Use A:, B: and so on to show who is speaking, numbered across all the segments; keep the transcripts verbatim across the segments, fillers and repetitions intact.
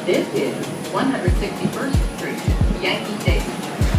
A: This is one hundred sixty-first Street, Yankee Stadium.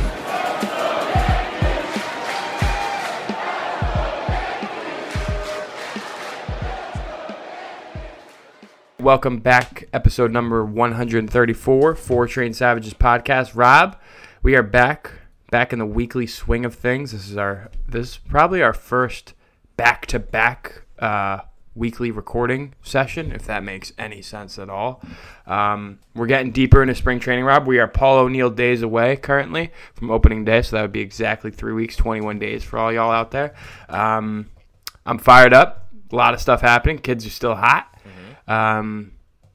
B: Welcome back, episode number one hundred thirty-four, Four Train Savages podcast. Rob, we are back, back in the weekly swing of things. This is our, this is probably our first back-to-back uh, weekly recording session, if that makes any sense at all. Um, we're getting deeper into spring training, Rob. We are Paul O'Neill days away currently from opening day, so that would be exactly three weeks, twenty-one days for all y'all out there. Um, I'm fired up. A lot of stuff happening. Kids are still hot. Um,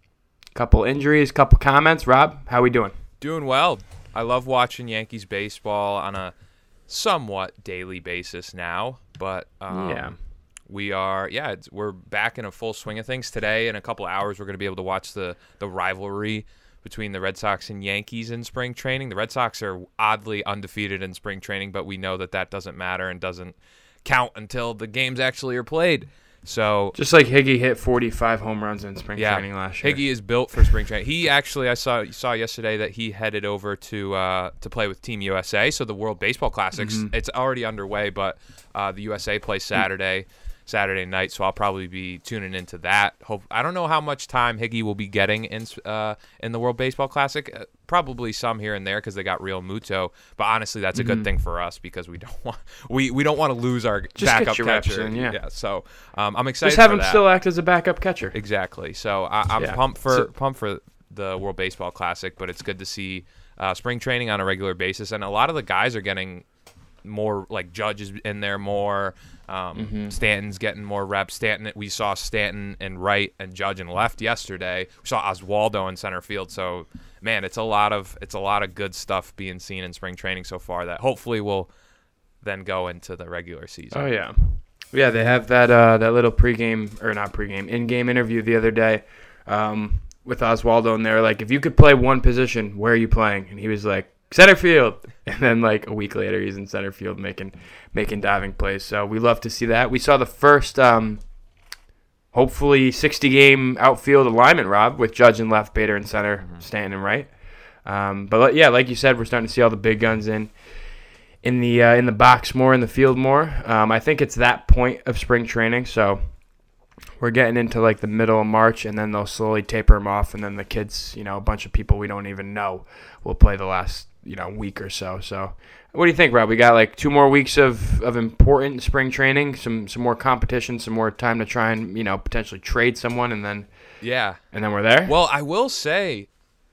B: couple injuries, couple comments. Rob, how we doing?
C: Doing well. I love watching Yankees baseball on a somewhat daily basis now, but um,
B: yeah,
C: we are. Yeah, it's, we're back in a full swing of things today. In a couple of hours, we're going to be able to watch the the rivalry between the Red Sox and Yankees in spring training. The Red Sox are oddly undefeated in spring training, but we know that that doesn't matter and doesn't count until the games actually are played. So
B: just like Higgy hit forty-five home runs in spring
C: yeah,
B: training last year.
C: Higgy is built for spring training. He actually, I saw saw yesterday that he headed over to uh, to play with Team U S A. So the World Baseball Classics,
B: mm-hmm.
C: it's already underway, but uh, the U S A plays Saturday. Saturday night, so I'll probably be tuning into that. Hope I don't know how much time Higgy will be getting in uh, in the World Baseball Classic. Uh, probably some here and there because they got Real Muto. But honestly, that's a
B: mm-hmm.
C: good thing for us because we don't want we, we don't want to lose our
B: Just
C: backup
B: your
C: catcher.
B: in, yeah.
C: yeah. So um, I'm excited.
B: Just have
C: for
B: him
C: that.
B: still act as a backup catcher.
C: Exactly. So I, I'm
B: yeah.
C: pumped for
B: so,
C: pumped for the World Baseball Classic. But it's good to see uh, spring training on a regular basis, and a lot of the guys are getting more, like Judge is in there more. Um,
B: mm-hmm.
C: Stanton's getting more reps. Stanton, we saw Stanton in right and Judge in left yesterday. We saw Oswaldo in center field. So, man, it's a lot of it's a lot of good stuff being seen in spring training so far that hopefully will then go into the regular season.
B: Oh yeah, yeah. They have that uh, that little pregame or not pregame in-game interview the other day um, with Oswaldo, and they're like, if you could play one position, where are you playing? And he was like, center field. And then like a week later, he's in center field making making diving plays. So we love to see that. We saw the first, um, hopefully, sixty-game outfield alignment, Rob, with Judge in left, Bader in center, mm-hmm. Stanton in right. Um, but yeah, like you said, we're starting to see all the big guns in in the uh, in the box more, in the field more. Um, I think it's that point of spring training. So we're getting into like the middle of March, and then they'll slowly taper them off, and then the kids, you know, a bunch of people we don't even know will play the last, you know, week or so. So what do you think, Rob? We got like two more weeks of, of important spring training, some some more competition, some more time to try and, you know, potentially trade someone, and then
C: yeah,
B: and then we're there.
C: Well, I will say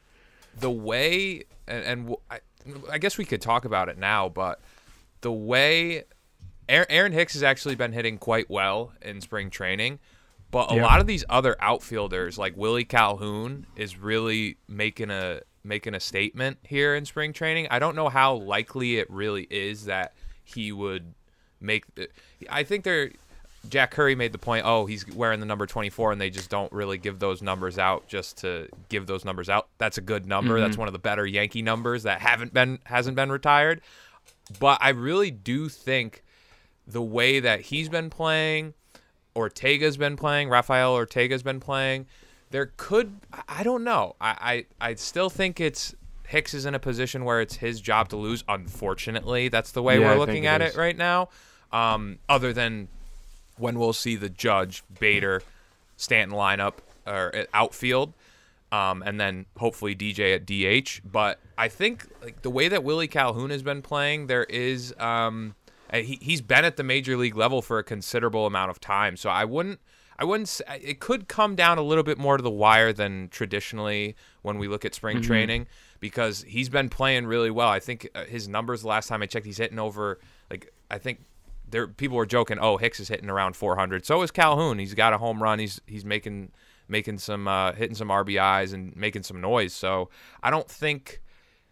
C: the way, and, and I, I guess we could talk about it now, but the way Aaron Hicks has actually been hitting quite well in spring training, but a yeah. lot of these other outfielders like Willie Calhoun is really making a making a statement here in spring training. I don't know how likely it really is that he would make – I think they're – Jack Curry made the point, oh, he's wearing the number twenty-four, and they just don't really give those numbers out just to give those numbers out. That's a good number. Mm-hmm. That's one of the better Yankee numbers that haven't been hasn't been retired. But I really do think the way that he's been playing, Ortega's been playing, Rafael Ortega's been playing – there could, I don't know. I, I, I still think it's Hicks is in a position where it's his job to lose. Unfortunately, that's the way
B: yeah,
C: we're
B: I
C: looking
B: it
C: at
B: is.
C: it right now. Um, other than when we'll see the Judge, Bader, Stanton lineup or outfield, um, and then hopefully D J at D H. But I think like the way that Willie Calhoun has been playing, there is um, he he's been at the major league level for a considerable amount of time. So I wouldn't. I wouldn't say, it could come down a little bit more to the wire than traditionally when we look at spring mm-hmm. training because he's been playing really well. I think his numbers the last time I checked, he's hitting over, like, I think there people were joking, oh, Hicks is hitting around four hundred. So is Calhoun. He's got a home run. He's he's making making some, uh, hitting some R B Is and making some noise. So I don't think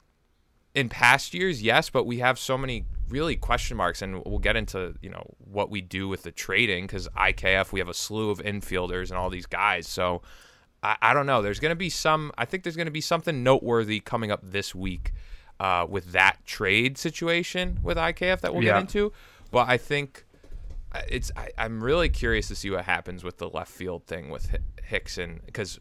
C: in past years, yes, but we have so many really question marks, and we'll get into, you know, what we do with the trading because I K F, we have a slew of infielders and all these guys. So I, I don't know. There's going to be some, I think there's going to be something noteworthy coming up this week uh, with that trade situation with I K F that we'll
B: yeah.
C: get into. But I think it's, I, I'm really curious to see what happens with the left field thing with Hickson because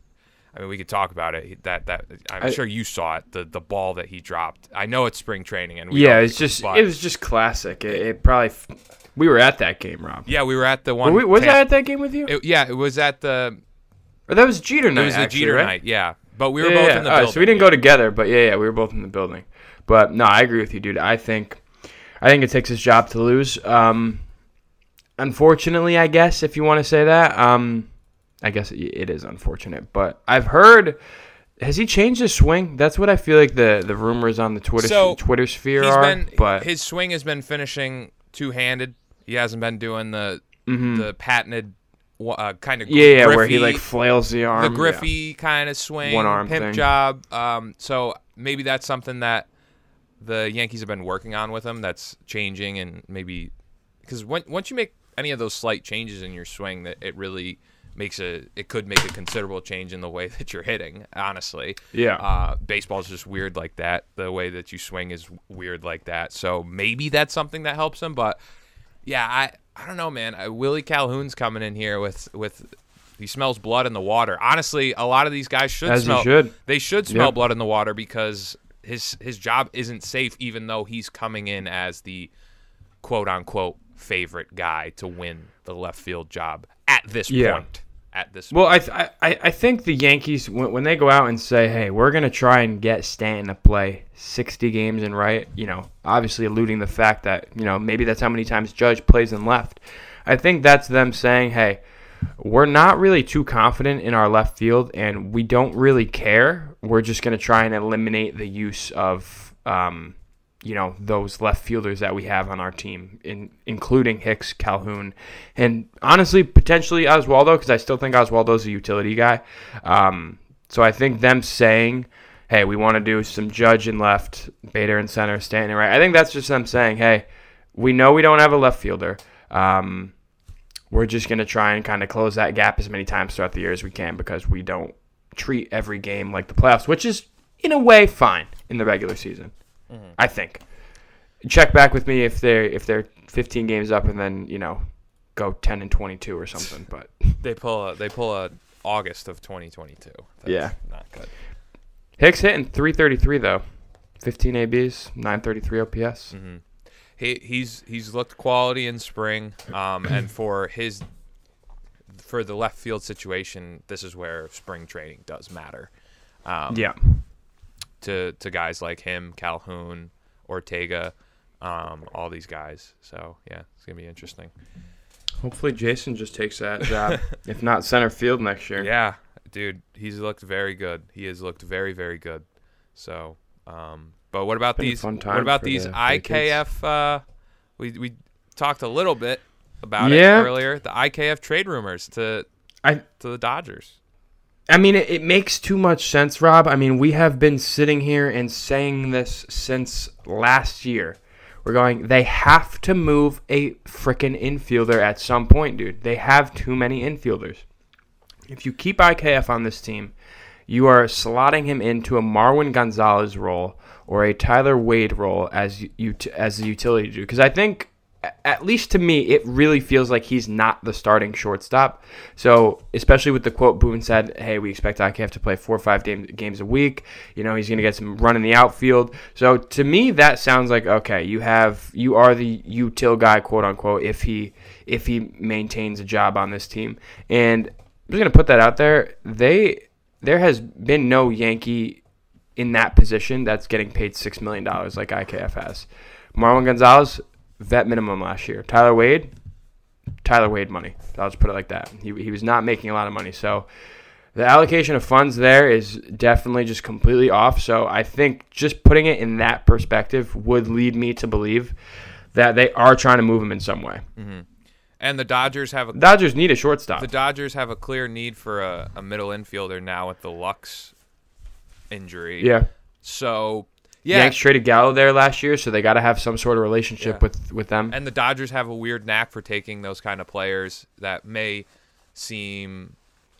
C: I mean, we could talk about it. That that I'm
B: I-
C: sure you saw it. The the ball that he dropped. I know it's spring training, and we
B: Yeah,
C: don't-
B: it's just
C: but-
B: it was just classic. It, it probably f- we were at that game, Rob.
C: Yeah, we were at the one.
B: Were we, was
C: Tam-
B: I at that game with you?
C: it- yeah, it was at the.
B: Or that was Jeter night.
C: It was the
B: actually,
C: Jeter
B: right?
C: night. Yeah, but we were
B: Yeah,
C: both
B: yeah.
C: in the
B: All right,
C: building.
B: so we didn't
C: yeah.
B: go together, but yeah, yeah, we were both in the building. But no, I agree with you, dude. I think, I think it takes his job to lose. Um, unfortunately, I guess if you want to say that, um, I guess it, it is unfortunate. But I've heard, has he changed his swing? That's what I feel like the the rumors on the Twitter
C: So,
B: Twitter sphere
C: He's
B: are.
C: been
B: but
C: his swing has been finishing two handed. He hasn't been doing the
B: Mhm.
C: the patented uh, kind of
B: yeah, yeah,
C: griffy,
B: where he like flails the arm.
C: the
B: yeah.
C: Griffey kind of swing,
B: One arm
C: pimp
B: thing.
C: job. Um, so maybe that's something that the Yankees have been working on with him. That's changing, and maybe because once you make any of those slight changes in your swing, that it really makes a it could make a considerable change in the way that you're hitting. Honestly,
B: Yeah.
C: Uh, baseball's just weird like that. The way that you swing is weird like that. So maybe that's something that helps him. But yeah, I. I don't know, man. Uh, Willie Calhoun's coming in here with with he smells blood in the water. Honestly, a lot of these guys should
B: As he
C: smell.
B: should.
C: They should smell
B: Yep.
C: blood in the water because his his job isn't safe, even though he's coming in as the quote unquote favorite guy to win the left field job at this
B: Yeah.
C: point. At this
B: Well, I, th- I I think the Yankees when, when they go out and say, "Hey, we're gonna try and get Stanton to play sixty games and right," you know, obviously alluding the fact that you know maybe that's how many times Judge plays in left. I think that's them saying, "Hey, we're not really too confident in our left field, and we don't really care. We're just gonna try and eliminate the use of." Um, you know, those left fielders that we have on our team, in, including Hicks, Calhoun, and honestly, potentially Oswaldo, because I still think Oswaldo's a utility guy. Um, so I think them saying, hey, we want to do some Judge in left, Bader in center, Stanton in right, I think that's just them saying, hey, we know we don't have a left fielder. Um, we're just going to try and kind of close that gap as many times throughout the year as we can because we don't treat every game like the playoffs, which is, in a way, fine in the regular season. Mm-hmm. I think. Check back with me if they're if they're fifteen games up and then you know go ten and twenty-two or something. But
C: they pull a they pull a August of twenty twenty-two. That's
B: Yeah.
C: not good.
B: Hicks hitting three thirty-three though, fifteen A Bs, nine thirty-three O P S.
C: Mm-hmm. He he's he's looked quality in spring, um, and for his for the left field situation, this is where spring training does matter. Um,
B: Yeah.
C: To to guys like him, Calhoun, Ortega, um, all these guys. So yeah, it's gonna be interesting.
B: Hopefully Jason just takes that job, if not center field next year.
C: Yeah, dude, he's looked very good. He has looked very very good. So, um, but what about
B: Been a
C: these?
B: fun time
C: What about
B: for
C: these
B: the- for the
C: I K F? Uh, we we talked a little bit about
B: Yeah.
C: it earlier. The I K F trade rumors to
B: I
C: to the Dodgers.
B: I mean, it, it makes too much sense, Rob. I mean, we have been sitting here and saying this since last year. We're going, they have to move a freaking infielder at some point, dude. They have too many infielders. If you keep I K F on this team, you are slotting him into a Marwin Gonzalez role or a Tyler Wade role as you as the utility dude. Because I think, at least to me, it really feels like he's not the starting shortstop. So, especially with the quote Boone said, hey, we expect I K F to play four or five game, games a week. You know, he's going to get some run in the outfield. So, to me, that sounds like, okay, you have you are the util guy, quote unquote, if he if he maintains a job on this team. And I'm just going to put that out there. They there has been no Yankee in that position that's getting paid six million dollars like I K F has. Marwin Gonzalez, vet minimum last year. Tyler Wade, Tyler Wade money. I'll just put it like that. He he was not making a lot of money. So the allocation of funds there is definitely just completely off. So I think just putting it in that perspective would lead me to believe that they are trying to move him in some way.
C: Mm-hmm. And the Dodgers have a
B: Dodgers need a shortstop.
C: the Dodgers have a clear need for a, a middle infielder now with the Lux injury.
B: Yeah.
C: So yeah,
B: Yanks traded Gallo there last year, so they got to have some sort of relationship
C: Yeah.
B: with, with them.
C: and the Dodgers have a weird knack for taking those kind of players that may seem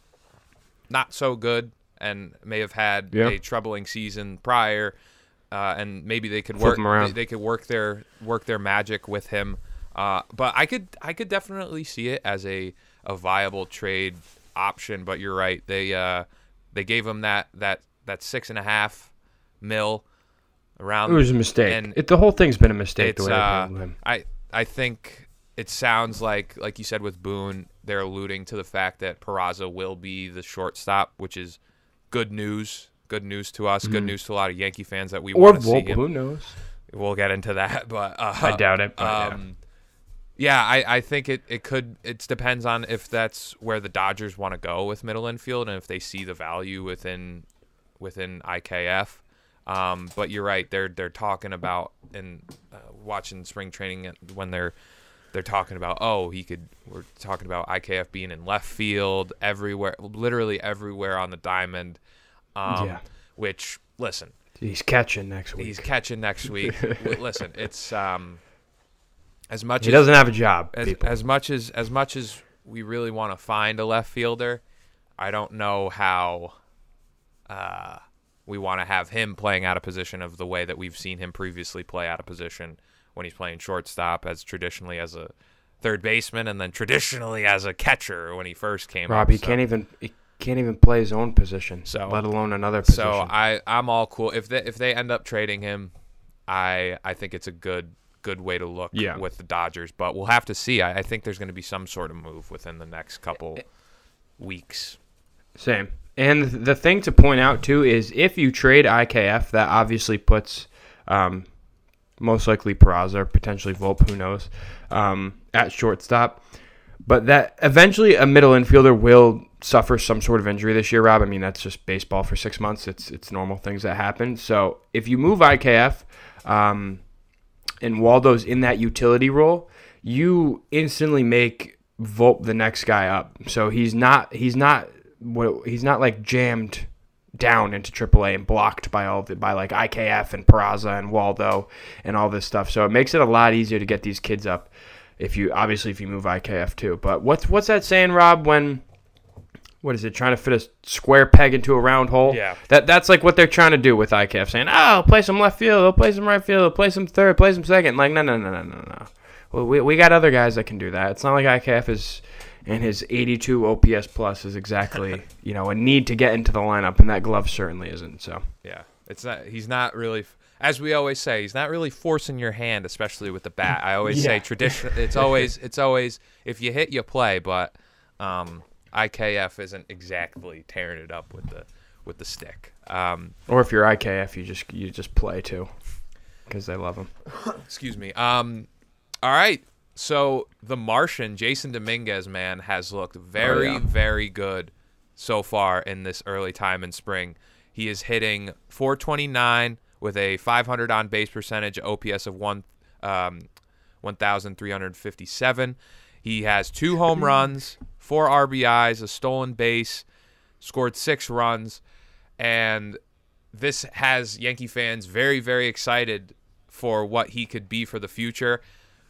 C: not so good and may have had
B: Yeah.
C: a troubling season prior, uh, and maybe they could
B: Flip
C: work
B: him around.
C: They, they could work their work their magic with him. Uh, but I could I could definitely see it as a, a viable trade option. But you're right, they uh, They gave him that that that six and a half mil around.
B: It was a mistake.
C: And
B: it, the whole thing's been a mistake.
C: it's
B: The way they
C: uh,
B: handled him.
C: I I think it sounds like like you said with Boone, they're alluding to the fact that Peraza will be the shortstop, which is good news. Good news to us. Good news to a lot of Yankee fans that we
B: Or
C: want to see
B: Volpe,
C: him.
B: who knows?
C: We'll get into that, but uh,
B: I doubt it. But
C: um, yeah, I, I think it, it could. It depends on if that's where the Dodgers want to go with middle infield, and if they see the value within within I K F. Um, but you're right. They're they're talking about and uh, watching spring training when they're they're talking about oh he could. We're talking about I K F being in left field everywhere, literally everywhere on the diamond. Um,
B: Yeah.
C: Which listen.
B: yeah. He's catching next week.
C: He's catching next week. W- Listen, it's um, as much
B: he
C: as
B: doesn't have a job,
C: as,
B: people.
C: as much as as much as we really want to find a left fielder. I don't know how uh, we want to have him playing out of position of the way that we've seen him previously play out of position when he's playing shortstop, as traditionally as a third baseman, and then traditionally as a catcher when he first came
B: Rob,
C: up.
B: he
C: So-
B: can't even he can't even play his own position,
C: So-
B: let alone another position.
C: So I I'm all cool if they if they end up trading him. I I think it's a good good way to look
B: Yeah.
C: with the Dodgers, but we'll have to see. I, I think there's going to be some sort of move within the next couple weeks.
B: Same. And the thing to point out, too, is if you trade I K F, that obviously puts um, most likely Peraza or potentially Volpe, who knows, um, at shortstop. But that eventually a middle infielder will suffer some sort of injury this year, Rob. I mean, that's just baseball for six months. It's it's normal things that happen. So if you move I K F um, and Waldo's in that utility role, you instantly make Volpe the next guy up. So he's not he's not he's not like jammed down into triple A and blocked by all the, by like I K F and Peraza and Waldo and all this stuff. So it makes it a lot easier to get these kids up. If you obviously if you move I K F too, but what's what's that saying, Rob? When what is it? Trying to fit a square peg into a round hole.
C: Yeah.
B: That that's like what they're trying to do with I K F, saying, "Oh, play some left field, they'll play some right field, they'll play some third, play some second." Like, no, no, no, no, no, no. Well, we we got other guys that can do that. It's not like I K F is and his eighty-two O P S plus is exactly you know a need to get into the lineup, and that glove certainly isn't. So
C: Yeah, it's not. He's not really. As we always say, he's not really forcing your hand, especially with the bat. I always
B: Yeah.
C: say tradition. It's always, it's always, if you hit, you play. But um, I K F isn't exactly tearing it up with the with the stick. Um,
B: or if you're I K F, you just you just play too, because they love him.
C: excuse me. Um, all right. So the Martian, Jason Dominguez, man, has looked very,
B: Oh, yeah.
C: very good so far in this early time in spring. He is hitting four twenty-nine with a five hundred on base percentage, O P S of one um, one thousand three hundred fifty-seven. He has two home runs, four R B Is, a stolen base, scored six runs, and this has Yankee fans very, very excited for what he could be for the future.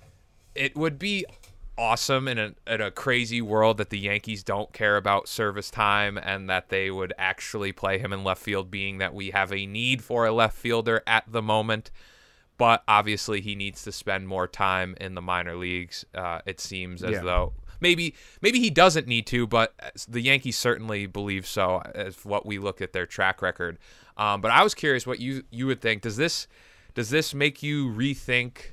C: It would be awesome in a, in a crazy world that the Yankees don't care about service time and that they would actually play him in left field, being that we have a need for a left fielder at the moment. But obviously he needs to spend more time in the minor leagues. Uh, it seems as
B: Yeah.
C: though maybe maybe he doesn't need to, but the Yankees certainly believe so as what we look at their track record. Um, but I was curious what you, you would think. Does this does this make you rethink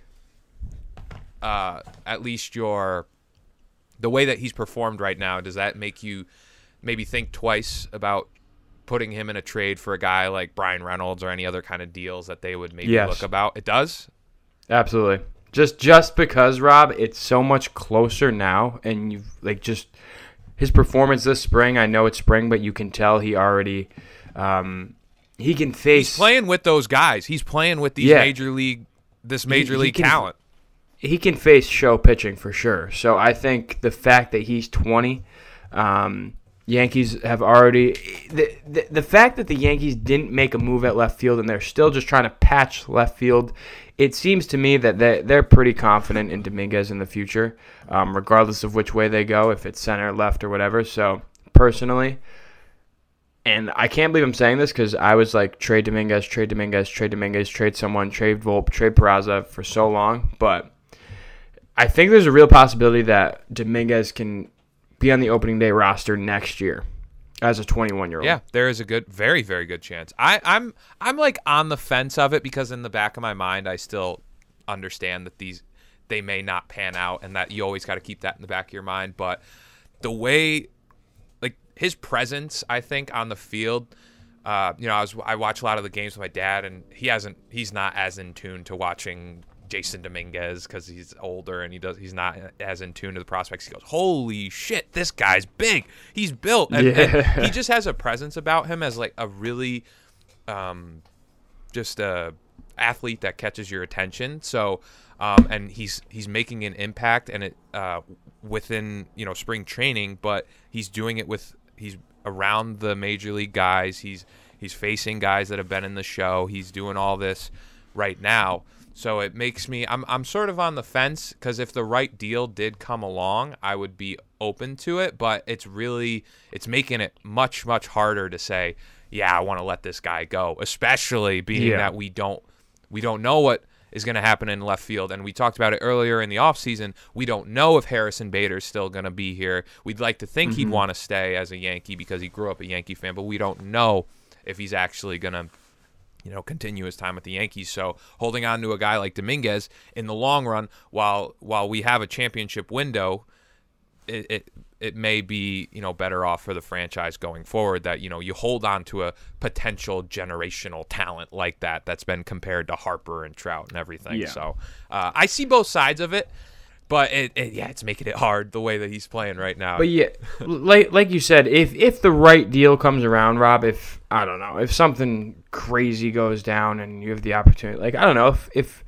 C: Uh, at least your the way that he's performed right now? Does that make you maybe think twice about putting him in a trade for a guy like Brian Reynolds or any other kind of deals that they would maybe
B: Yes.
C: look about? It does?
B: Absolutely. Just just because, Rob, it's so much closer now, and you've like just his performance this spring. I know it's spring, but you can tell he already um, he can face.
C: He's playing with those guys. He's playing with these
B: Yeah.
C: major league this major
B: he
C: league
B: can-
C: talent.
B: He can face show pitching for sure. So I think the fact that he's twenty, um, Yankees have already the, the the fact that the Yankees didn't make a move at left field and they're still just trying to patch left field. It seems to me that they they're pretty confident in Dominguez in the future, um, regardless of which way they go, if it's center, left, or whatever. So personally, and I can't believe I'm saying this because I was like trade Dominguez, trade Dominguez, trade Dominguez, trade someone, trade Volpe, trade Peraza for so long, but I think there's a real possibility that Dominguez can be on the opening day roster next year. as a twenty-one year old.
C: Yeah, there is a good, very, very good chance. I, I'm, I'm like on the fence of it because in the back of my mind, I still understand that these, they may not pan out, and that you always got to keep that in the back of your mind. But the way, like his presence, I think on the field. Uh, you know, I was I watch a lot of the games with my dad, and he hasn't, he's not as in tune to watching Jason Dominguez because he's older and he does he's not as in tune to the prospects. He goes, holy shit, this guy's big, he's built, and,
B: yeah.
C: and he just has a presence about him as like a really, um, just a athlete that catches your attention. So, um, and he's he's making an impact, and it uh within you know spring training, but he's doing it with he's. around the major league guys. He's he's facing guys that have been in the show. He's doing all this right now. So it makes me I'm I'm sort of on the fence because if the right deal did come along, I would be open to it, but it's really it's making it much much harder to say, yeah, I want to let this guy go, especially being
B: yeah.
C: that we don't we don't know what is going to happen in left field. And we talked about it earlier in the offseason. We don't know if Harrison Bader's still going to be here. We'd like to think mm-hmm. he'd want to stay as a Yankee because he grew up a Yankee fan, but we don't know if he's actually going to, you know, continue his time with the Yankees. So holding on to a guy like Dominguez in the long run, while while we have a championship window, it, it it may be, you know, better off for the franchise going forward that, you know, you hold on to a potential generational talent like that that's been compared to Harper and Trout and everything.
B: Yeah.
C: So uh, I see both sides of it, but it, it, yeah, it's making it hard the way that he's playing right now.
B: But yeah, like like you said, if if the right deal comes around, Rob, if I don't know, if something crazy goes down and you have the opportunity, like I don't know, if if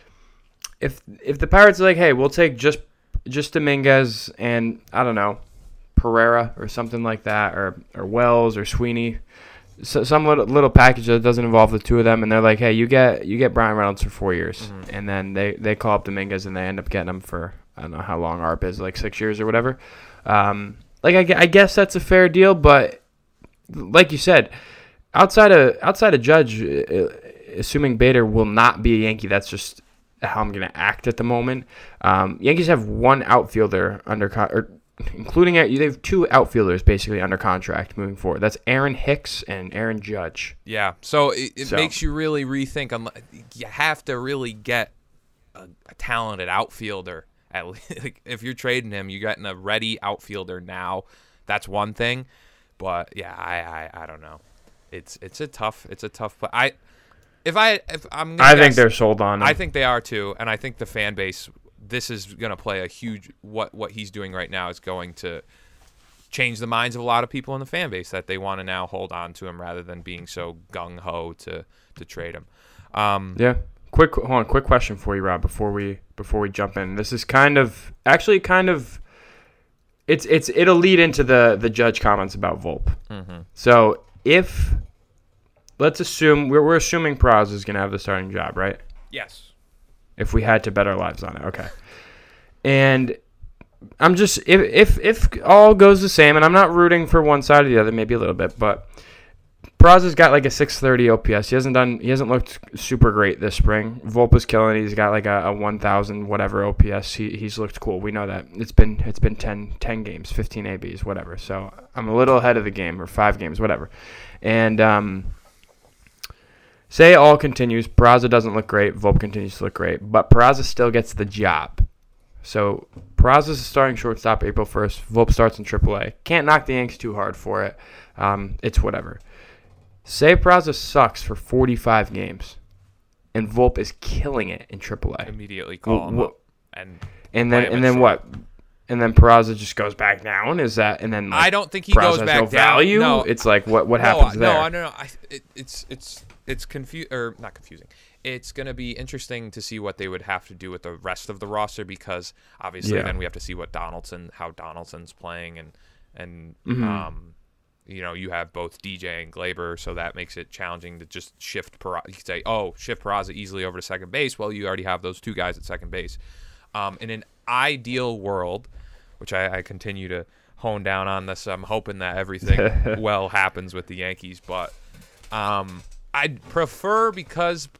B: if if the Pirates are like, hey, we'll take just just Dominguez and I don't know, Pereira or something like that, or or Wells or Sweeney, so, some little little package that doesn't involve the two of them, and they're like, hey, you get you get Brian Reynolds for four years, mm-hmm. and then they, they call up Dominguez and they end up getting him for I don't know how long A R P is, like six years or whatever. Um, like I, I guess that's a fair deal, but like you said, outside of outside of Judge, uh, assuming Bader will not be a Yankee, that's just how I'm going to act at the moment. Um, Yankees have one outfielder under con- or including it, they have two outfielders basically under contract moving forward. That's Aaron Hicks and Aaron Judge.
C: Yeah, so it, it
B: so.
C: makes you really rethink. On, you have to really get a, a talented outfielder. At least, like, if you're trading him, you're getting a ready outfielder now. That's one thing, but yeah, I, I, I don't know. It's it's a tough it's a tough play. I if I if I'm gonna
B: I
C: guess,
B: think they're sold on him.
C: I think they are too, and I think the fan base. This is going to play a huge what what he's doing right now is going to change the minds of a lot of people in the fan base that they want to now hold on to him rather than being so gung ho to to trade him. Um,
B: yeah. Quick, hold on. Quick question for you, Rob. Before we before we jump in, this is kind of actually kind of it's it's it'll lead into the the Judge comments about Volpe.
C: Mm-hmm.
B: So if let's assume we're we're assuming Peraza is going to have the starting job, right?
C: Yes.
B: If we had to bet our lives on it, okay. And I'm just if if if all goes the same, and I'm not rooting for one side or the other, maybe a little bit, but Peraza's got like a six thirty O P S. He hasn't done he hasn't looked super great this spring. Volpe's killing it. He's got like a, a one thousand whatever O P S. He he's looked cool. We know that. It's been it's been ten, ten games, fifteen A Bs, whatever. So I'm a little ahead of the game, or five games, whatever. And um say all continues, Peraza doesn't look great, Volpe continues to look great, but Peraza still gets the job. So Peraza's a starting shortstop April first. Volpe starts in triple A. Can't knock the Yanks too hard for it. Um, it's whatever. Say Peraza sucks for forty-five games, and Volpe is killing it in triple A.
C: Immediately call him
B: well,
C: up and
B: and then and then what? And then Peraza just goes back down. Is that and then like,
C: I don't think he
B: Peraza
C: goes
B: has
C: back
B: no
C: down.
B: value?
C: No,
B: it's like what what
C: no,
B: happens
C: no,
B: there?
C: No, no, no. I, it, it's it's it's confu- or not confusing. It's going to be interesting to see what they would have to do with the rest of the roster because obviously
B: Yeah.
C: then we have to see what Donaldson, how Donaldson's playing, and and
B: Mm-hmm.
C: um, you know, you have both D J and Glaber, so that makes it challenging to just shift Peraza. You could say, oh, shift Peraza easily over to second base. Well, you already have those two guys at second base. Um, in an ideal world, which I, I continue to hone down on this, I'm hoping that everything well happens with the Yankees, but um, I'd prefer because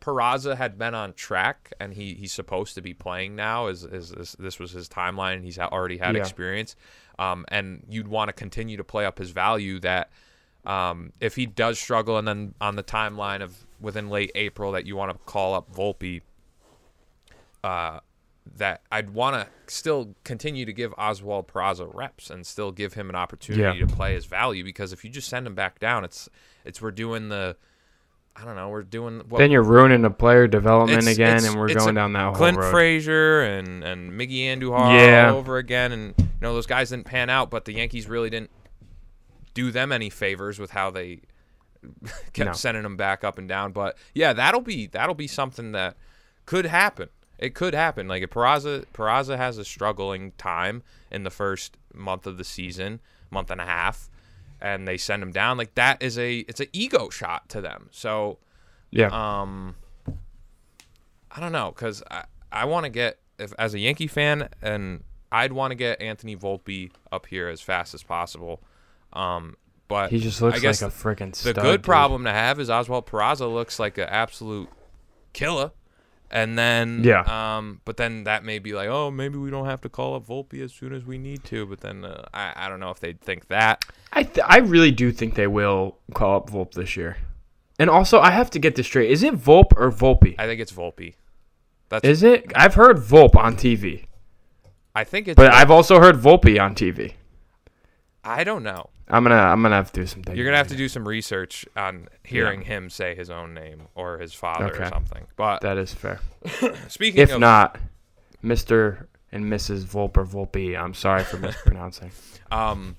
C: Peraza had been on track and he, he's supposed to be playing now, is is this, this was his timeline, and he's already had
B: Yeah.
C: experience, um, and you'd want to continue to play up his value, that um, if he does struggle and then on the timeline of within late April that you want to call up Volpe, uh, that I'd want to still continue to give Oswald Peraza reps and still give him an opportunity
B: Yeah.
C: to play his value, because if you just send him back down, it's it's we're doing the I don't know we're doing what,
B: Then you're ruining the player development
C: It's-
B: again,
C: it's-
B: and we're
C: it's
B: going
C: a
B: down that whole
C: Clint
B: road.
C: Frazier and and Miggy Andujar
B: Yeah.
C: all over again, and you know those guys didn't pan out, but the Yankees really didn't do them any favors with how they kept
B: No.
C: sending them back up and down. But yeah, that'll be that'll be something that could happen. It could happen. Like if Peraza Peraza has a struggling time in the first month of the season, month and a half, and they send him down, like that is a it's an ego shot to them. So
B: Yeah.
C: um, I don't know, because I, I want to get, if as a Yankee fan, and I'd want to get Anthony Volpe up here as fast as possible. Um, but
B: he just looks
C: I guess
B: like a freaking
C: the
B: stud.
C: good
B: dude.
C: problem to have is Oswald Peraza looks like an absolute killer. And then,
B: Yeah.
C: um, but then that may be like, oh, maybe we don't have to call up Volpe as soon as we need to. But then uh, I, I don't know if they'd think that.
B: I th- I really do think they will call up Volpe this year. And also, I have to get this straight. Is it Volpe or Volpe?
C: I think it's Volpe. That's
B: Is it? I've heard Volpe on T V.
C: I think it's.
B: But I've also heard Volpe on T V.
C: I don't know.
B: I'm gonna I'm gonna have to do some things.
C: You're gonna have to do some research on hearing
B: Yeah.
C: him say his own name or his father
B: Okay.
C: or something. But
B: That is fair.
C: speaking
B: If
C: of,
B: not, Mister and Missus Volpe or Volpe, I'm sorry for mispronouncing.
C: um,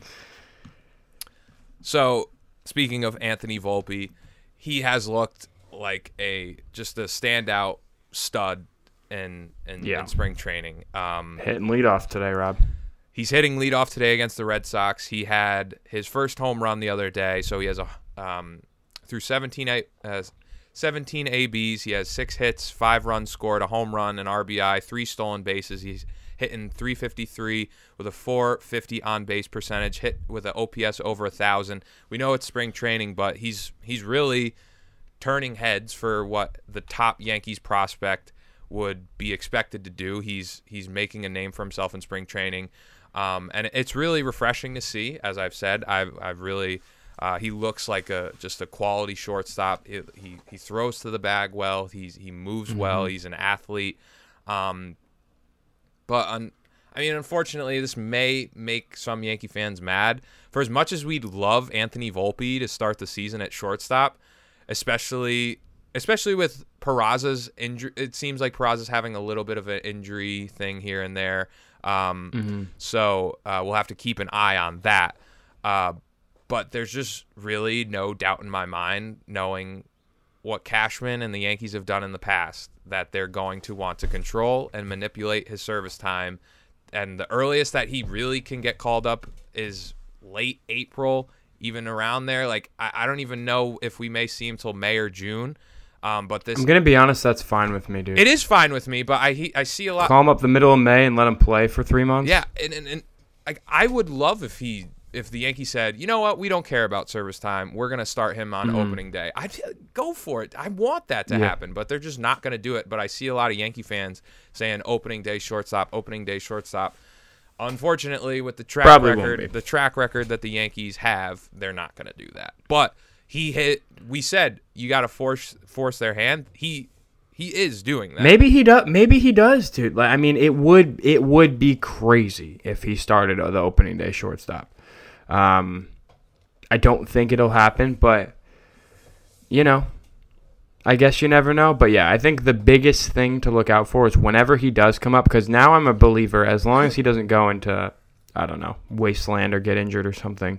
C: so speaking of Anthony Volpe, he has looked like a just a standout stud in in,
B: Yeah.
C: in spring training. Um,
B: Hitting leadoff today, Rob.
C: He's hitting leadoff today against the Red Sox. He had his first home run the other day, so he has a um, through seventeen A, uh, seventeen A Bs. He has six hits, five runs scored, a home run, an R B I, three stolen bases. He's hitting three fifty-three with a four fifty on base percentage. Hit with an O P S over a thousand. We know it's spring training, but he's he's really turning heads for what the top Yankees prospect would be expected to do. He's he's making a name for himself in spring training. Um, and it's really refreshing to see. As I've said, I've, I've really uh, he looks like a just a quality shortstop. He he, he throws to the bag well. He's he moves
B: Mm-hmm.
C: well. He's an athlete. Um, but un, I mean, unfortunately, this may make some Yankee fans mad. For as much as we'd love Anthony Volpe to start the season at shortstop, especially especially with Peraza's injury, it seems like Peraza's having a little bit of an injury thing here and there. Um,
B: Mm-hmm.
C: So uh, we'll have to keep an eye on that. Uh, but there's just really no doubt in my mind, knowing what Cashman and the Yankees have done in the past, that they're going to want to control and manipulate his service time. And the earliest that he really can get called up is late April, even around there. Like, I, I don't even know if we may see him till May or June. Um, but this
B: I'm gonna be honest. That's fine with me, dude.
C: it is fine with me, but I he, I see a lot.
B: Call him up the middle of May and let him play for three months.
C: Yeah, and, and, and like I would love if he if the Yankees said, you know what, we don't care about service time. We're gonna start him on opening day. I'd go for it. I want that to
B: Yeah.
C: happen, but they're just not gonna do it. But I see a lot of Yankee fans saying opening day shortstop, opening day shortstop. Unfortunately, with the track
B: Probably won't be.
C: record, the track record that the Yankees have, they're not gonna do that. But he hit. We said you got to force force their hand. He he is doing that.
B: Maybe he does. Maybe he does, dude. Like, I mean, it would it would be crazy if he started the opening day shortstop. Um, I don't think it'll happen, but you know, I guess you never know. But yeah, I think the biggest thing to look out for is whenever he does come up, because now I'm a believer. As long as he doesn't go into, I don't know, wasteland or get injured or something.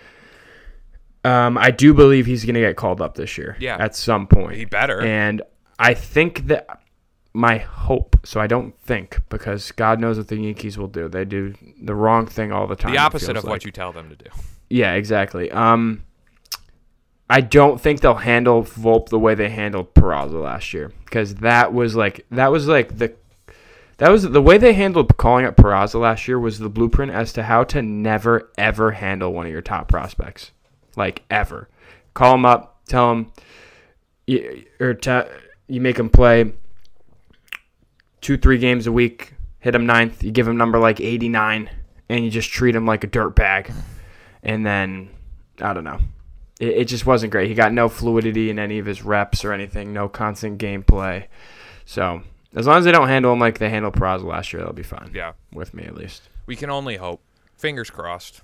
B: Um, I do believe he's going to get called up this year.
C: Yeah.
B: At some point.
C: He better.
B: And I think that my hope, so I don't think, because God knows what the Yankees will do. They do the wrong thing all the time.
C: the
B: it
C: opposite
B: feels
C: of
B: like.
C: what you tell them to do.
B: Yeah, exactly. Um, I don't think they'll handle Volpe the way they handled Peraza last year, because that was like that was like the that was the way they handled calling up Peraza last year was the blueprint as to how to never ever handle one of your top prospects. Like, ever. Call him up, tell him, or te- you make him play two, three games a week, hit him ninth, you give him number like eighty-nine, and you just treat him like a dirt bag. And then, I don't know. It, it just wasn't great. He got no fluidity in any of his reps or anything, no constant gameplay. So, as long as they don't handle him like they handled Peraza last year, they'll be fine.
C: Yeah.
B: With me, at least.
C: We can only hope. Fingers crossed.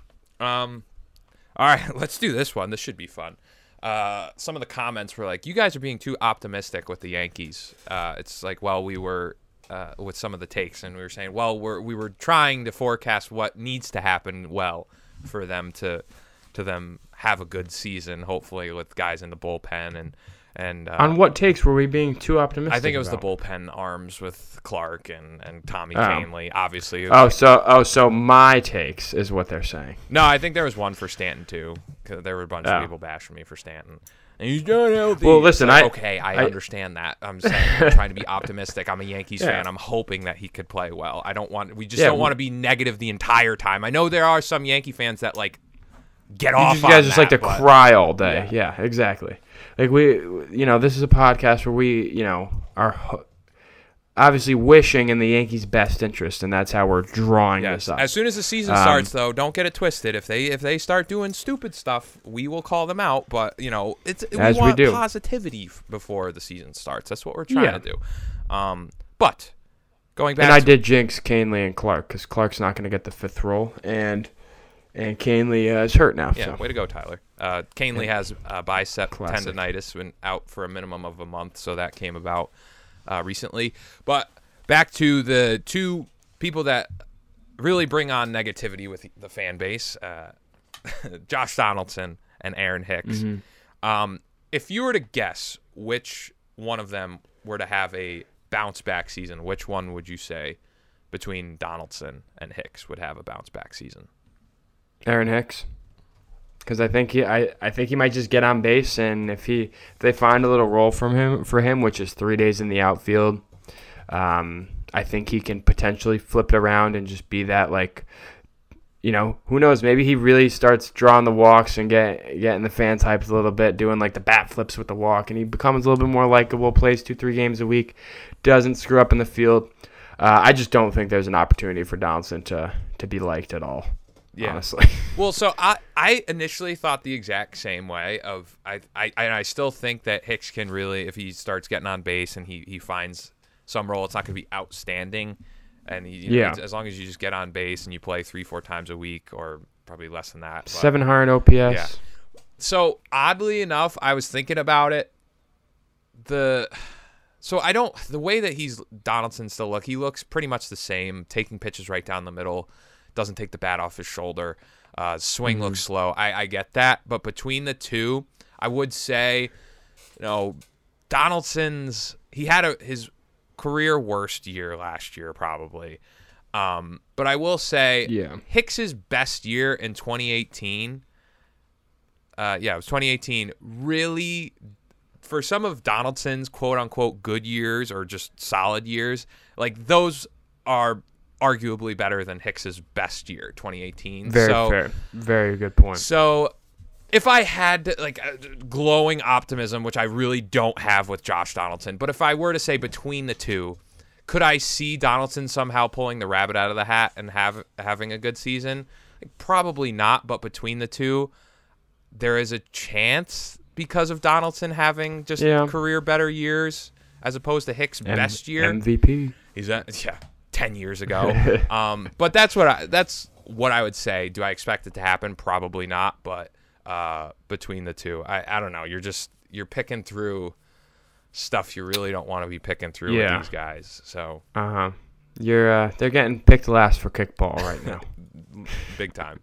C: Um, all right, let's do this one. This should be fun. Uh, some of the comments were like, you guys are being too optimistic with the Yankees. Uh, it's like, well, we were uh, with some of the takes, and we were saying, well, we're, we were trying to forecast what needs to happen well for them to to them have a good season, hopefully with guys in the bullpen and and uh,
B: on what takes were we being too optimistic?
C: I think it was
B: about?
C: the bullpen arms with Clark and, and Tommy
B: Oh.
C: Kahnle, obviously. It was
B: Oh,
C: like-
B: so oh, so my takes is what they're saying.
C: no, I think there was one for Stanton too. 'Cause there were a bunch
B: Oh.
C: of people bashing me for Stanton. And he's not healthy.
B: Well,
C: It's
B: listen,
C: like,
B: I-
C: okay, I,
B: I-
C: understand that. I'm saying I'm trying to be optimistic. I'm a Yankees
B: Yeah.
C: fan. I'm hoping that he could play well. I don't want. We just
B: Yeah,
C: don't
B: we-
C: want to be negative the entire time. I know there are some Yankee fans that like get
B: You
C: off.
B: just, you guys
C: on
B: just
C: that,
B: like to
C: but-
B: cry all day. Yeah. exactly. Like we, you know, this is a podcast where we, you know, are ho- obviously wishing in the Yankees' best interest, and that's how we're drawing
C: Yes.
B: this up.
C: As soon as the season
B: Um,
C: starts, though, don't get it twisted. If they if they start doing stupid stuff, we will call them out. But you know, it's we
B: As we
C: want
B: do.
C: positivity f- before the season starts. That's what we're trying
B: Yeah.
C: to do. Um, but going back,
B: And I
C: to,
B: did jinx Kahnle and Clark because Clark's not going to get the fifth role, and and Kahnle uh, is hurt now.
C: Yeah,
B: so.
C: way to go, Tyler. Uh, Kahnle has uh, bicep
B: Classic.
C: tendonitis, been out for a minimum of a month, so that came about uh, recently. But back to the two people that really bring on negativity with the fan base, uh, Josh Donaldson and Aaron Hicks.
B: Mm-hmm.
C: Um, if you were to guess which one of them were to have a bounce-back season, which one would you say between Donaldson and Hicks would have a bounce-back season?
B: Aaron Hicks, because I think he, I, I think he might just get on base, and if he, if they find a little role from him for him, which is three days in the outfield, um, I think he can potentially flip it around and just be that, like, you know, who knows? Maybe he really starts drawing the walks and get getting the fans hyped a little bit, doing like the bat flips with the walk, and he becomes a little bit more likable. Plays two, three games a week, doesn't screw up in the field. Uh, I just don't think there's an opportunity for Donaldson to to be liked at all.
C: Yeah.
B: Honestly.
C: Well, so I, I initially thought the exact same way of I, I and I still think that Hicks can really, if he starts getting on base and he, he finds some role, it's not going to be outstanding, and he, you know,
B: Yeah.
C: it's- as long as you just get on base and you play three four times a week or probably less than that. But-
B: seven hundred O P S.
C: Yeah. So oddly enough, I was thinking about it. The so I don't the way that he's Donaldson still look, he looks pretty much the same, taking pitches right down the middle, doesn't take the bat off his shoulder. Uh, swing
B: Mm-hmm.
C: looks slow. I, I get that, but between the two, I would say, you know, Donaldson's he had a, his career worst year last year probably. Um, but I will say,
B: Yeah.
C: Hicks's best year in twenty eighteen. Uh, yeah, it was twenty eighteen. Really, for some of Donaldson's quote unquote good years or just solid years, like those are arguably better than Hicks's best year, twenty eighteen.
B: Very
C: so,
B: fair. Very good point.
C: So if I had to, like uh, glowing optimism, which I really don't have with Josh Donaldson, but if I were to say between the two, could I see Donaldson somehow pulling the rabbit out of the hat and have having a good season? Like, probably not, but between the two, there is a chance because of Donaldson having just
B: Yeah.
C: career better years as opposed to Hicks'
B: M-
C: best year.
B: M V P.
C: He's at, yeah, ten years ago. um, but that's what I that's what I would say. Do I expect it to happen? Probably not. But uh, between the two, I, I don't know. You're just you're picking through stuff you really don't want to be picking through
B: Yeah.
C: with these guys. So
B: Uh huh. You're uh, they're getting picked last for kickball right now.
C: big time.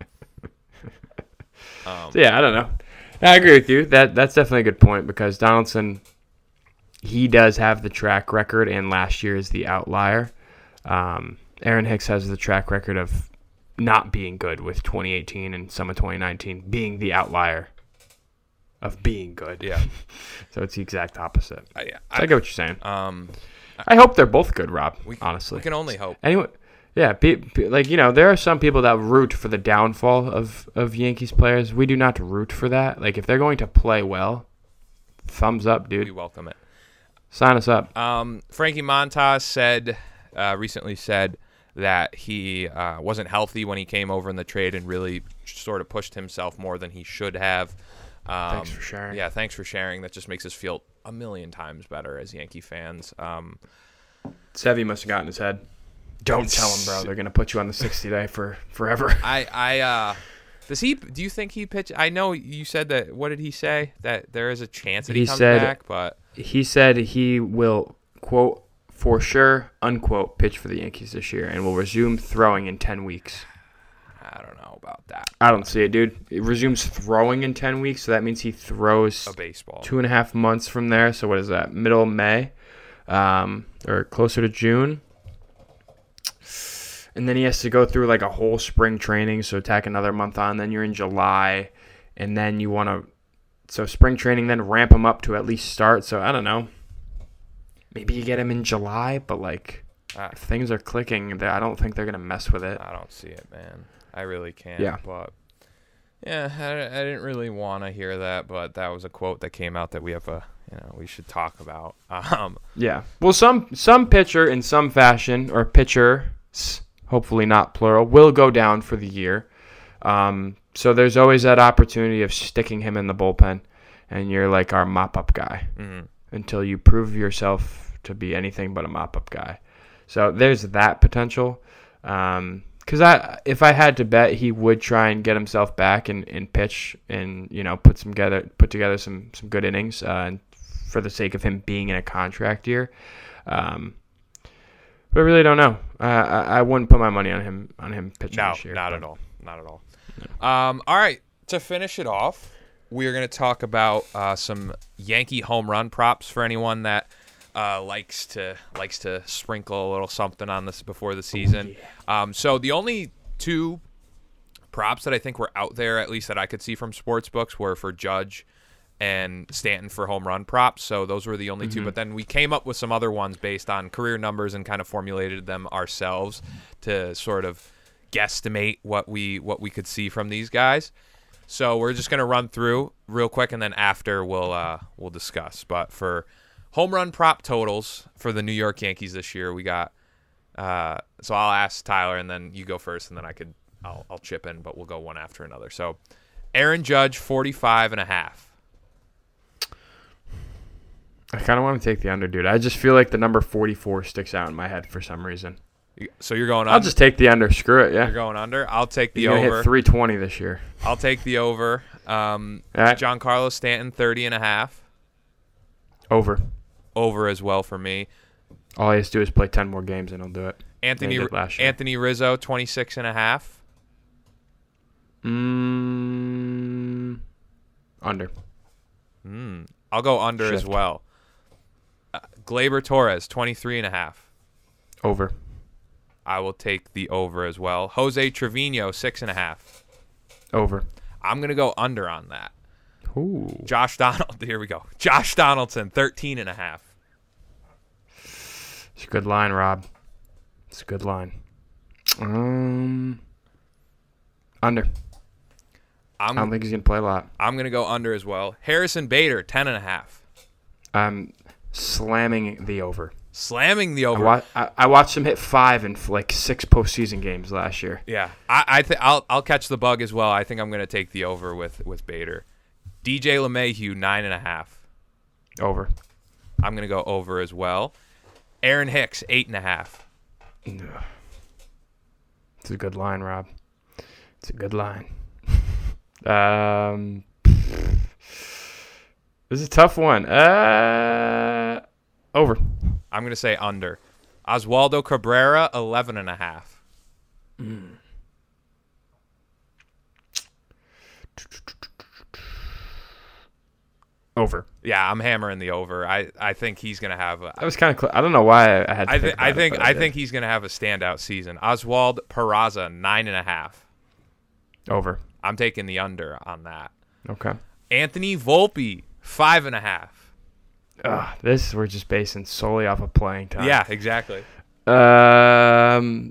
C: Um,
B: So, yeah, I don't know. I agree with you. That that's definitely a good point because Donaldson, he does have the track record, and last year is the outlier. Um, Aaron Hicks has the track record of not being good with twenty eighteen and some of twenty nineteen being the outlier of being good.
C: Yeah.
B: So it's the exact opposite.
C: I,
B: So
C: I,
B: I get what you're saying.
C: um,
B: I hope they're both good, Rob.
C: we,
B: honestly,
C: we can only hope.
B: Anyway, yeah, pe- pe- like you know, there are some people that root for the downfall of, of Yankees players. We do not root for that. Like if they're going to play well, thumbs up,
C: We
B: dude.
C: welcome it.
B: Sign us up.
C: Um, Frankie Montas said uh, recently said that he uh, wasn't healthy when he came over in the trade and really sort of pushed himself more than he should have. Um,
B: Thanks for sharing.
C: Yeah, thanks for sharing. That just makes us feel a million times better as Yankee fans. Um,
B: Sevy must have gotten his head. Don't tell him, bro. They're gonna put you on the sixty day for forever.
C: I, I, uh, does he? Do you think he pitch? I know you said that. What did he say? That there is a chance that he,
B: He
C: comes
B: said-
C: back, but
B: He said he will, quote, for sure, unquote, pitch for the Yankees this year and will resume throwing in ten weeks.
C: I don't know about that.
B: I don't see it, dude. It resumes throwing in ten weeks, so that means he throws
C: A baseball.
B: two and a half months from there. So what is that? Middle of May, um, or closer to June. And then he has to go through like a whole spring training, so tack another month on. Then you're in July, and then you want to, so spring training, then ramp him up to at least start. So I don't know. Maybe you get him in July, but like
C: Ah.
B: if things are clicking, they- I don't think they're gonna mess with it.
C: I don't see it, man. I really can't.
B: Yeah.
C: But yeah, I, I didn't really want to hear that, but that was a quote that came out that we have a, you know, we should talk about. Um,
B: Yeah. Well, some some pitcher in some fashion, or pitchers, hopefully not plural, will go down for the year. Um, so there's always that opportunity of sticking him in the bullpen, and you're like our mop-up guy
C: mhm.
B: until you prove yourself to be anything but a mop-up guy. So there's that potential. Um, because I, if I had to bet, he would try and get himself back and, and pitch and you know put some together put together some some good innings, uh, and for the sake of him being in a contract year. Um, but I really don't know. Uh, I, I wouldn't put my money on him on him pitching
C: No,
B: this year.
C: not
B: but-
C: at all. Not at all. Um, all right, to finish it off, we are going to talk about uh, some Yankee home run props for anyone that uh, likes to likes to sprinkle a little something on this before the season. Um, so the only two props that I think were out there, at least that I could see from sports books, were for Judge and Stanton for home run props. So those were the only two. But then we came up with some other ones based on career numbers and kind of formulated them ourselves to sort of guesstimate what we what we could see from these guys. So we're just gonna run through real quick, and then after we'll uh, we'll discuss. But for home run prop totals for the New York Yankees this year, we got. Uh, so I'll ask Tyler, and then you go first, and then I could I'll I'll chip in, but we'll go one after another. So Aaron Judge forty-five and a half.
B: I kind of want to take the under, dude. I just feel like the number forty-four sticks out in my head for some reason.
C: So you're going.
B: I'll
C: Under.
B: just take the under. Screw it. Yeah.
C: You're going under. I'll take the
B: He's gonna
C: over.
B: hit three twenty this year.
C: I'll take the over. Um,
B: All right.
C: Giancarlo Stanton thirty and a half.
B: Over.
C: Over as well for me.
B: All he has to do is play ten more games and he'll do it.
C: Anthony
B: They did last year.
C: Anthony Rizzo twenty-six and a half.
B: Mm, under.
C: Mm, I'll go under as
B: Shift.
C: well. Uh, Gleyber Torres twenty-three and a half.
B: Over.
C: I will take the over as well. Jose Trevino six and a half.
B: Over.
C: I'm gonna go under on that.
B: Ooh.
C: Josh Donald. Here we go. Josh Donaldson thirteen and a half.
B: It's a good line, Rob. It's a good line. Um, under. I don't
C: I'm
B: think he's gonna play a lot.
C: I'm gonna go under as well. Harrison Bader ten and a half.
B: I'm slamming the over.
C: Slamming the
B: I,
C: over.
B: wa- I, I watched him hit five in like six postseason games last year.
C: Yeah, I, I think I'll I'll catch the bug as well. I think I'm gonna take the over with with Bader. D J LeMahieu nine and a half.
B: Over.
C: I'm gonna go over as well. Aaron Hicks eight and a half.
B: Ugh. It's a good line, Rob. It's a good line. um, this is a tough one. Uh, over.
C: I'm gonna say under. Oswaldo Cabrera eleven and a half.
B: Over.
C: Yeah, I'm hammering the over. I, I think he's gonna have. A,
B: I was kind of. Cl- I don't know why I had. To
C: I,
B: think
C: th- I
B: about it,
C: think
B: but
C: I
B: did.
C: think he's gonna have a standout season. Oswald Peraza nine and a half.
B: over.
C: I'm taking the under on that.
B: Okay.
C: Anthony Volpe five and a half.
B: Ugh, this we're just basing solely off of playing time.
C: Yeah, exactly.
B: Um.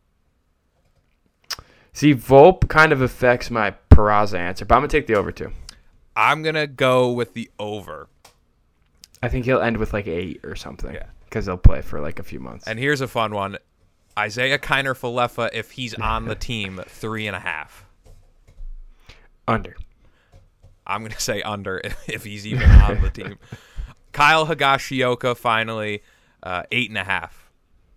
B: See, Volpe kind of affects my Peraza answer, but I'm gonna take the over too.
C: I'm gonna go with the over.
B: I think he'll end with like eight or something.
C: Yeah.
B: Because he'll play for like a few months.
C: And here's a fun one. Isaiah Kiner-Falefa, if he's on the team, three and a half.
B: Under.
C: I'm going to say under if he's even on the team. Kyle Higashioka, finally, uh, eight and a half.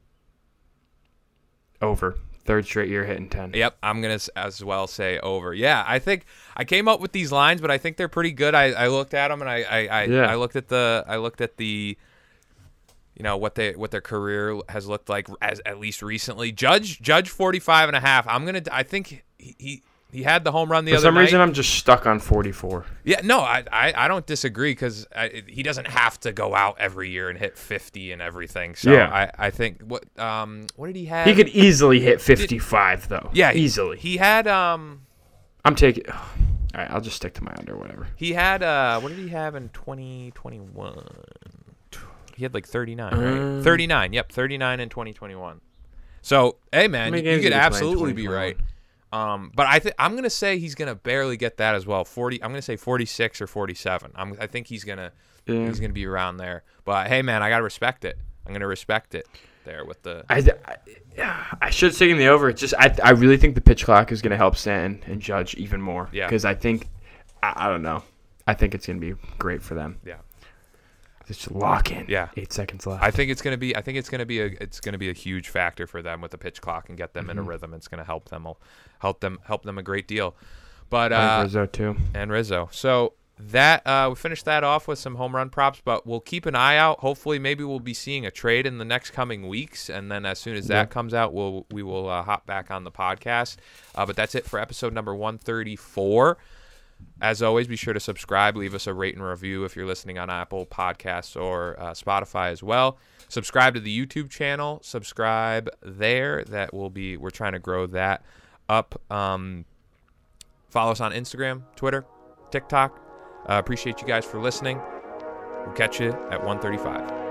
B: Over. Third straight year hitting ten.
C: Yep, I'm going to as well say over. Yeah, I think I came up with these lines, but I think they're pretty good. I, I looked at them, and I I, I,
B: Yeah.
C: I looked at the I looked at the you know what they what their career has looked like as at least recently. Judge Judge forty-five and a half. I'm going to I think he, he He had the home run the
B: For
C: other
B: some
C: night.
B: reason, I'm just stuck on forty-four.
C: Yeah, no, I I, I don't disagree because he doesn't have to go out every year and hit fifty and everything. So
B: Yeah.
C: I, I think what um what did he have?
B: He could easily hit fifty-five, though.
C: yeah
B: easily.
C: He had um
B: I'm taking. All right, I'll just stick to my under, whatever.
C: he had uh what did he have in twenty twenty-one? He had like thirty-nine, right?
B: Um,
C: thirty-nine. Yep, thirty-nine in twenty twenty-one. So hey man,
B: many
C: you, you
B: games
C: could
B: did he play in
C: absolutely be
B: twenty
C: right.
B: twenty-one?
C: Um, but I think I'm gonna say he's gonna barely get that as well. Forty. I'm gonna say forty-six or forty-seven. I'm. I think he's gonna.
B: Yeah.
C: He's gonna be around there. But hey, man, I gotta respect it. I'm gonna respect it there with the.
B: I, I, I should say in the over. It's just I I really think the pitch clock is going to help Stanton and Judge even more.
C: Yeah.
B: Because I think I, I don't know. I think it's going to be great for them.
C: Yeah.
B: Just lock in.
C: Yeah.
B: Eight seconds left.
C: I think it's gonna be. I think it's gonna be a. It's gonna be a huge factor for them with the pitch clock and get them in a
B: Mhm.
C: rhythm. It's gonna help them. Help them. Help them a great deal. But
B: I think
C: uh,
B: Rizzo too.
C: and Rizzo. So that uh, we finished that off with some home run props, but we'll keep an eye out. Hopefully, maybe we'll be seeing a trade in the next coming weeks, and then as soon as that
B: Yeah.
C: comes out, we'll we will uh, hop back on the podcast. Uh, but that's it for episode number one thirty-four. As always, be sure to subscribe, leave us a rate and review if you're listening on Apple Podcasts or uh, Spotify as well. Subscribe to the YouTube channel. Subscribe there. That will be. We're trying to grow that up. Um, follow us on Instagram, Twitter, TikTok. Uh, appreciate you guys for listening. We'll catch you at one thirty-five.